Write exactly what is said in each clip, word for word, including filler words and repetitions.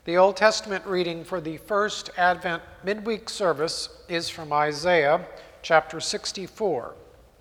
The Old Testament reading for the first Advent midweek service is from Isaiah chapter sixty-four.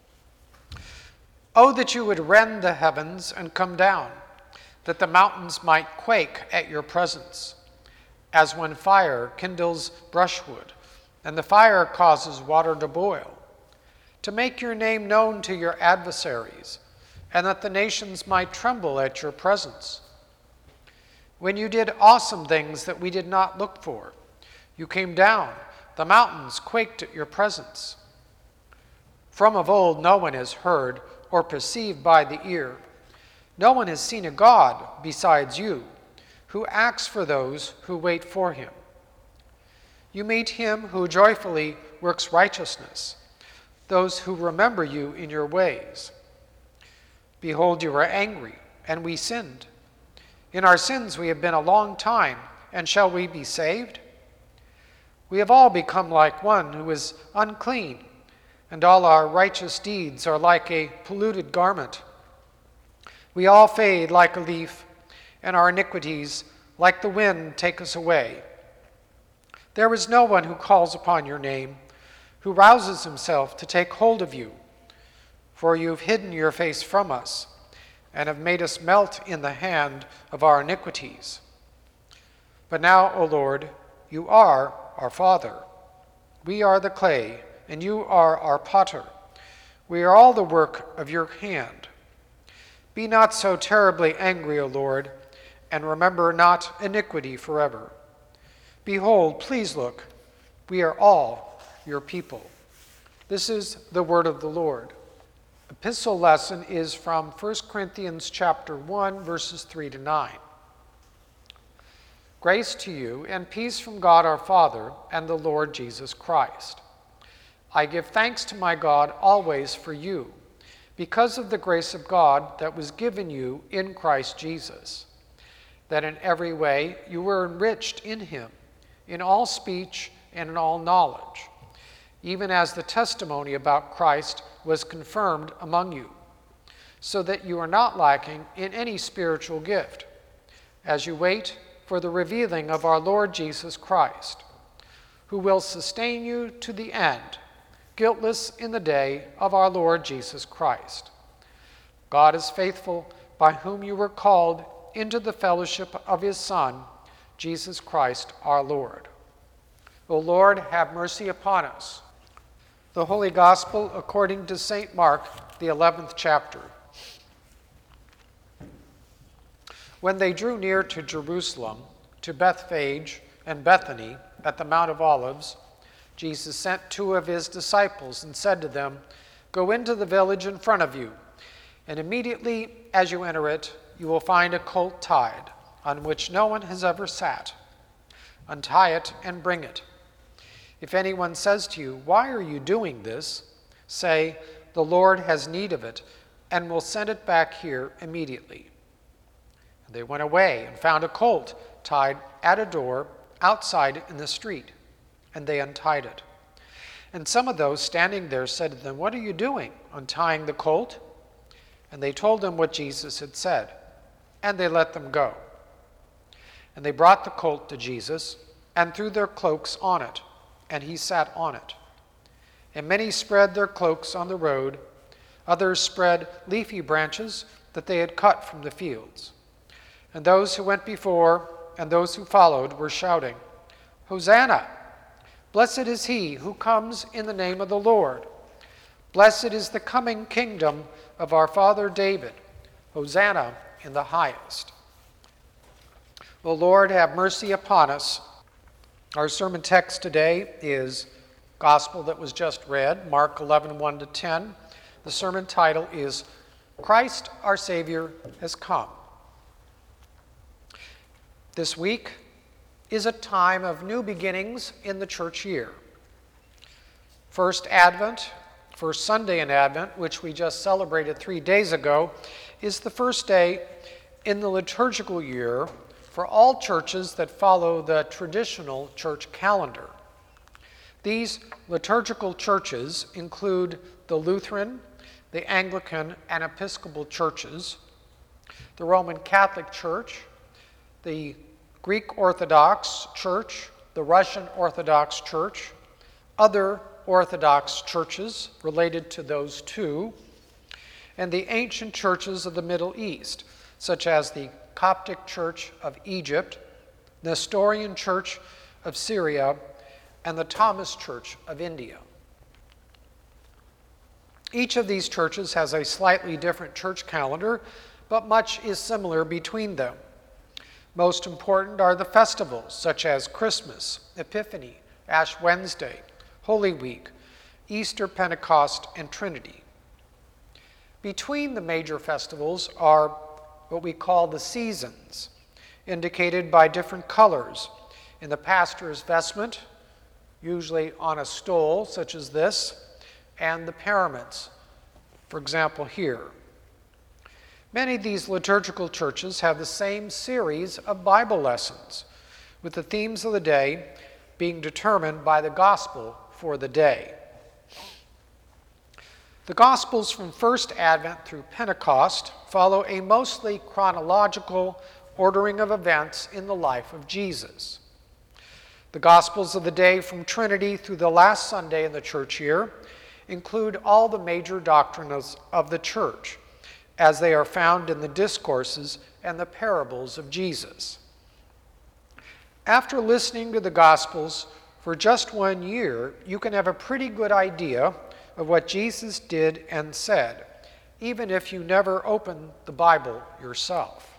Oh, that you would rend the heavens and come down, that the mountains might quake at your presence, as when fire kindles brushwood, and the fire causes water to boil, to make your name known to your adversaries, and that the nations might tremble at your presence. When you did awesome things that we did not look for, you came down, the mountains quaked at your presence. From of old no one has heard or perceived by the ear. No one has seen a God besides you, who acts for those who wait for him. You meet him who joyfully works righteousness, those who remember you in your ways. Behold, you were angry, and we sinned. In our sins we have been a long time, and shall we be saved? We have all become like one who is unclean, and all our righteous deeds are like a polluted garment. We all fade like a leaf, and our iniquities, like the wind, take us away. There is no one who calls upon your name, who rouses himself to take hold of you. For you have hidden your face from us, and have made us melt in the hand of our iniquities. But now, O Lord, you are our Father. We are the clay, and you are our potter. We are all the work of your hand. Be not so terribly angry, O Lord, and remember not iniquity forever. Behold, please look, we are all your people. This is the word of the Lord. Epistle lesson is from First Corinthians chapter one, verses three to nine. Grace to you and peace from God our Father and the Lord Jesus Christ. I give thanks to my God always for you, because of the grace of God that was given you in Christ Jesus, that in every way you were enriched in him, in all speech and in all knowledge, even as the testimony about Christ was confirmed among you, so that you are not lacking in any spiritual gift, as you wait for the revealing of our Lord Jesus Christ, who will sustain you to the end, guiltless in the day of our Lord Jesus Christ. God is faithful, by whom you were called into the fellowship of his Son, Jesus Christ our Lord. O Lord, have mercy upon us. The Holy Gospel according to Saint Mark, the eleventh chapter. When they drew near to Jerusalem, to Bethphage and Bethany at the Mount of Olives, Jesus sent two of his disciples and said to them, Go into the village in front of you, and immediately as you enter it, you will find a colt tied, on which no one has ever sat. Untie it and bring it. If anyone says to you, Why are you doing this? Say, The Lord has need of it, and will send it back here immediately. And they went away and found a colt tied at a door outside in the street, and they untied it. And some of those standing there said to them, What are you doing, untying the colt? And they told them what Jesus had said, and they let them go. And they brought the colt to Jesus, and threw their cloaks on it, and he sat on it. And many spread their cloaks on the road. Others spread leafy branches that they had cut from the fields. And those who went before and those who followed were shouting, Hosanna! Blessed is he who comes in the name of the Lord. Blessed is the coming kingdom of our father David. Hosanna in the highest. O Lord, have mercy upon us. Our sermon text today is Gospel that was just read, Mark eleven, one to ten. The sermon title is Christ our Savior has come. This week is a time of new beginnings in the church year. First Advent, first Sunday in Advent, which we just celebrated three days ago, is the first day in the liturgical year for all churches that follow the traditional church calendar. These liturgical churches include the Lutheran, the Anglican and Episcopal churches, the Roman Catholic Church, the Greek Orthodox Church, the Russian Orthodox Church, other Orthodox churches related to those two, and the ancient churches of the Middle East, such as the Coptic Church of Egypt, the Nestorian Church of Syria, and the Thomas Church of India. Each of these churches has a slightly different church calendar, but much is similar between them. Most important are the festivals, such as Christmas, Epiphany, Ash Wednesday, Holy Week, Easter, Pentecost, and Trinity. Between the major festivals are what we call the seasons, indicated by different colors in the pastor's vestment, usually on a stole such as this, and the paraments, for example here. Many of these liturgical churches have the same series of Bible lessons, with the themes of the day being determined by the gospel for the day. The Gospels from First Advent through Pentecost follow a mostly chronological ordering of events in the life of Jesus. The Gospels of the day from Trinity through the last Sunday in the church year include all the major doctrines of the church, as they are found in the discourses and the parables of Jesus. After listening to the Gospels for just one year, you can have a pretty good idea of what Jesus did and said, even if you never open the Bible yourself.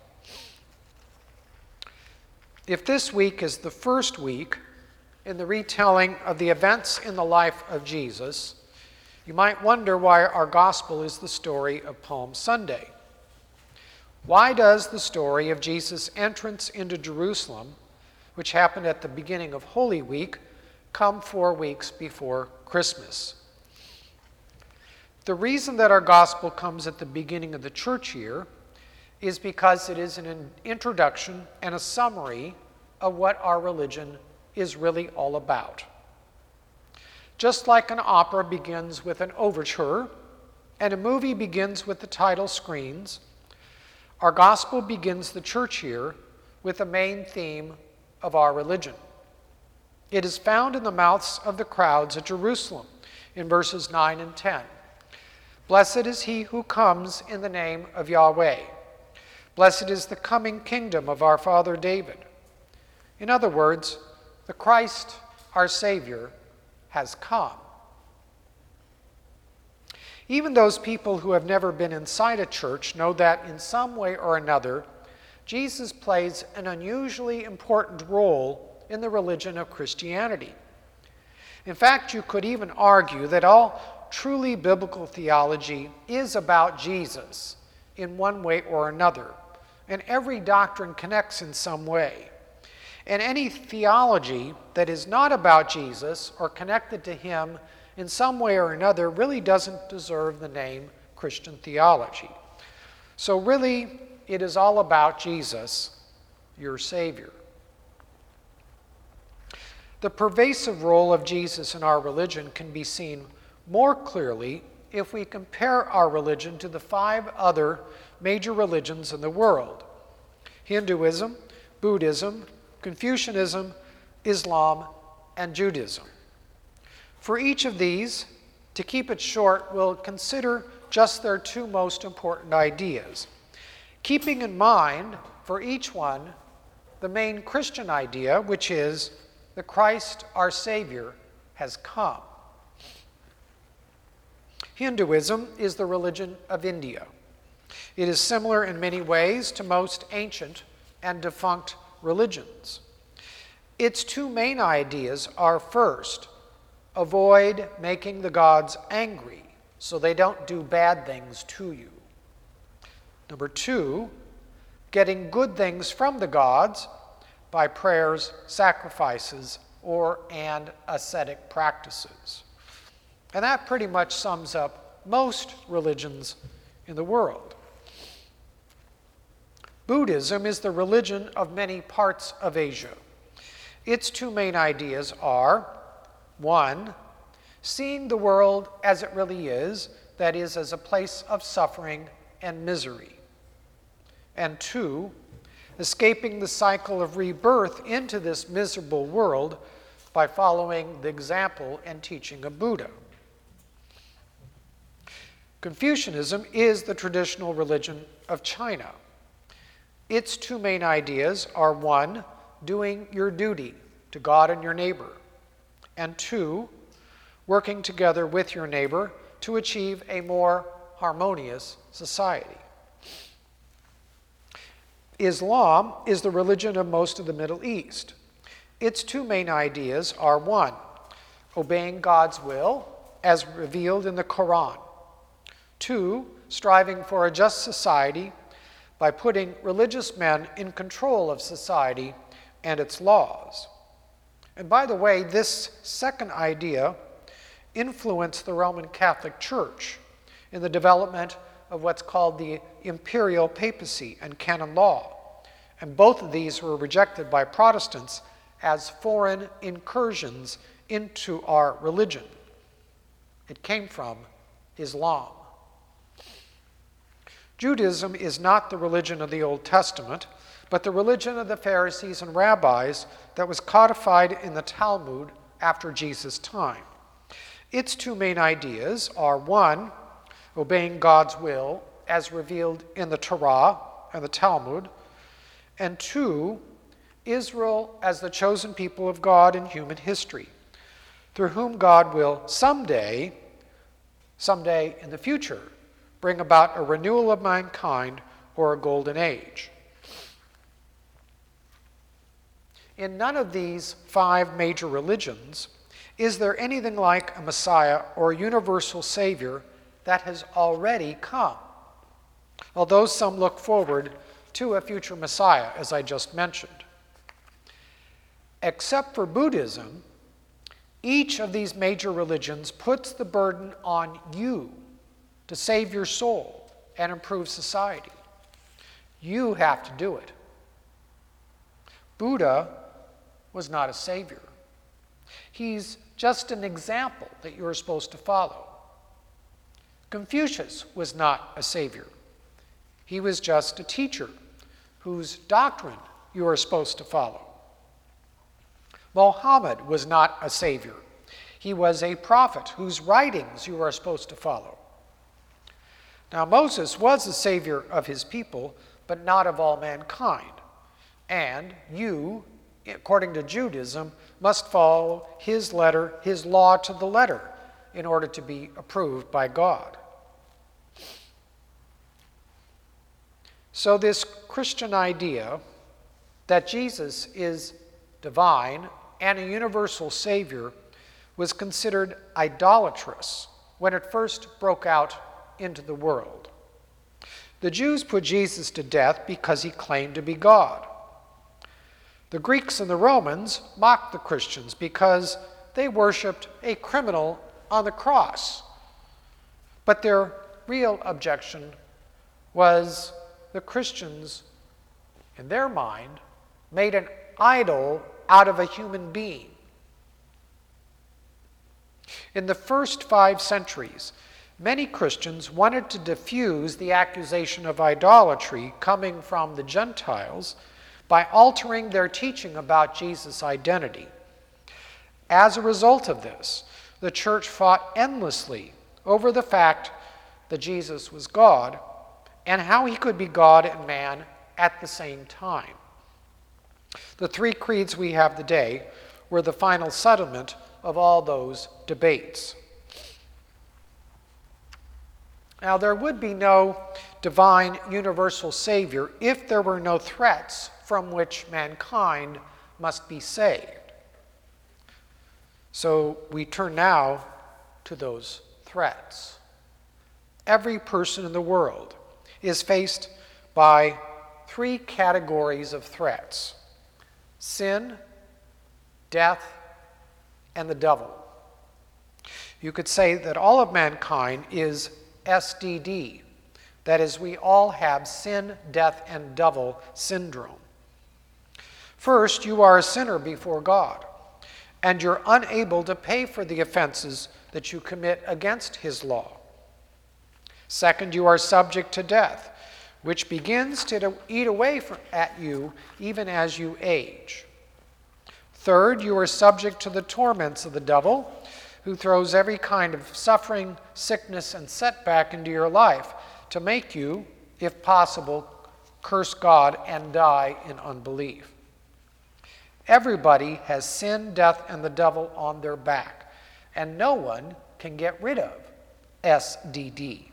If this week is the first week in the retelling of the events in the life of Jesus, you might wonder why our gospel is the story of Palm Sunday. Why does the story of Jesus' entrance into Jerusalem, which happened at the beginning of Holy Week, come four weeks before Christmas? The reason that our gospel comes at the beginning of the church year is because it is an introduction and a summary of what our religion is really all about. Just like an opera begins with an overture and a movie begins with the title screens, our gospel begins the church year with the main theme of our religion. It is found in the mouths of the crowds at Jerusalem in verses nine and ten. Blessed is he who comes in the name of Yahweh. Blessed is the coming kingdom of our father David. In other words, the Christ, our Savior, has come. Even those people who have never been inside a church know that in some way or another, Jesus plays an unusually important role in the religion of Christianity. In fact, you could even argue that all truly biblical theology is about Jesus in one way or another, and every doctrine connects in some way. And any theology that is not about Jesus or connected to him in some way or another really doesn't deserve the name Christian theology. So really, it is all about Jesus, your Savior. The pervasive role of Jesus in our religion can be seen more clearly if we compare our religion to the five other major religions in the world: Hinduism, Buddhism, Confucianism, Islam, and Judaism. For each of these, to keep it short, we'll consider just their two most important ideas, keeping in mind for each one the main Christian idea, which is the Christ, our Savior, has come. Hinduism is the religion of India. It is similar in many ways to most ancient and defunct religions. Its two main ideas are, first, avoid making the gods angry so they don't do bad things to you. Number two, getting good things from the gods by prayers, sacrifices, or and ascetic practices. And that pretty much sums up most religions in the world. Buddhism is the religion of many parts of Asia. Its two main ideas are, one, seeing the world as it really is, that is, as a place of suffering and misery. And two, escaping the cycle of rebirth into this miserable world by following the example and teaching of Buddha. Confucianism is the traditional religion of China. Its two main ideas are, one, doing your duty to God and your neighbor, and two, working together with your neighbor to achieve a more harmonious society. Islam is the religion of most of the Middle East. Its two main ideas are, one, obeying God's will as revealed in the Quran. Two, striving for a just society by putting religious men in control of society and its laws. And by the way, this second idea influenced the Roman Catholic Church in the development of what's called the imperial papacy and canon law. And both of these were rejected by Protestants as foreign incursions into our religion. It came from Islam. Judaism is not the religion of the Old Testament, but the religion of the Pharisees and rabbis that was codified in the Talmud after Jesus' time. Its two main ideas are, one, obeying God's will as revealed in the Torah and the Talmud, and two, Israel as the chosen people of God in human history, through whom God will someday, someday in the future, bring about a renewal of mankind or a golden age. In none of these five major religions is there anything like a Messiah or a universal Savior that has already come, although some look forward to a future Messiah, as I just mentioned. Except for Buddhism, each of these major religions puts the burden on you to save your soul and improve society. You have to do it. Buddha was not a savior. He's just an example that you are supposed to follow. Confucius was not a savior. He was just a teacher whose doctrine you are supposed to follow. Mohammed was not a savior. He was a prophet whose writings you are supposed to follow. Now, Moses was the savior of his people, but not of all mankind. And you, according to Judaism, must follow his letter, his law to the letter, in order to be approved by God. So this Christian idea that Jesus is divine and a universal Savior was considered idolatrous when it first broke out into the world. The Jews put Jesus to death because he claimed to be God. The Greeks and the Romans mocked the Christians because they worshipped a criminal on the cross. But their real objection was the Christians, in their mind, made an idol out of a human being. In the first five centuries, many Christians wanted to diffuse the accusation of idolatry coming from the Gentiles by altering their teaching about Jesus' identity. As a result of this, the church fought endlessly over the fact that Jesus was God and how he could be God and man at the same time. The three creeds we have today were the final settlement of all those debates. Now, there would be no divine universal Savior if there were no threats from which mankind must be saved. So we turn now to those threats. Every person in the world is faced by three categories of threats: sin, death, and the devil. You could say that all of mankind is S D D. That is, we all have sin, death, and devil syndrome. First, you are a sinner before God, and you're unable to pay for the offenses that you commit against his law. Second, you are subject to death, which begins to eat away from, at you even as you age. Third, you are subject to the torments of the devil, who throws every kind of suffering, sickness, and setback into your life to make you, if possible, curse God and die in unbelief. Everybody has sin, death, and the devil on their back, and no one can get rid of S D D.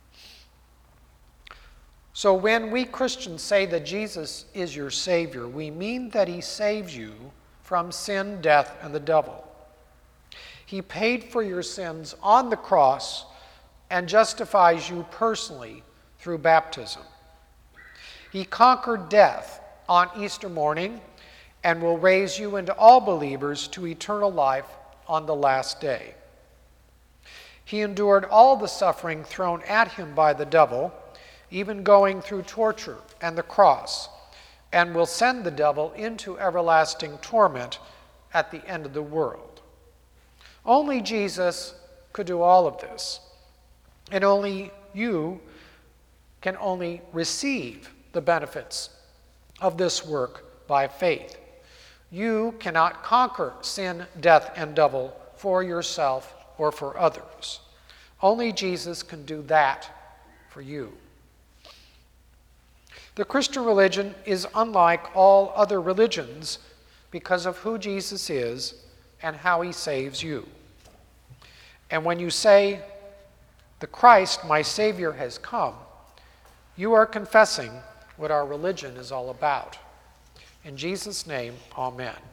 So when we Christians say that Jesus is your Savior, we mean that he saves you from sin, death, and the devil. He paid for your sins on the cross and justifies you personally through baptism. He conquered death on Easter morning and will raise you and all believers to eternal life on the last day. He endured all the suffering thrown at him by the devil, even going through torture and the cross, and will send the devil into everlasting torment at the end of the world. Only Jesus could do all of this, and only you can only receive the benefits of this work by faith. You cannot conquer sin, death, and devil for yourself or for others. Only Jesus can do that for you. The Christian religion is unlike all other religions because of who Jesus is and how he saves you. And when you say, "The Christ, my Savior, has come," you are confessing what our religion is all about. In Jesus' name, amen.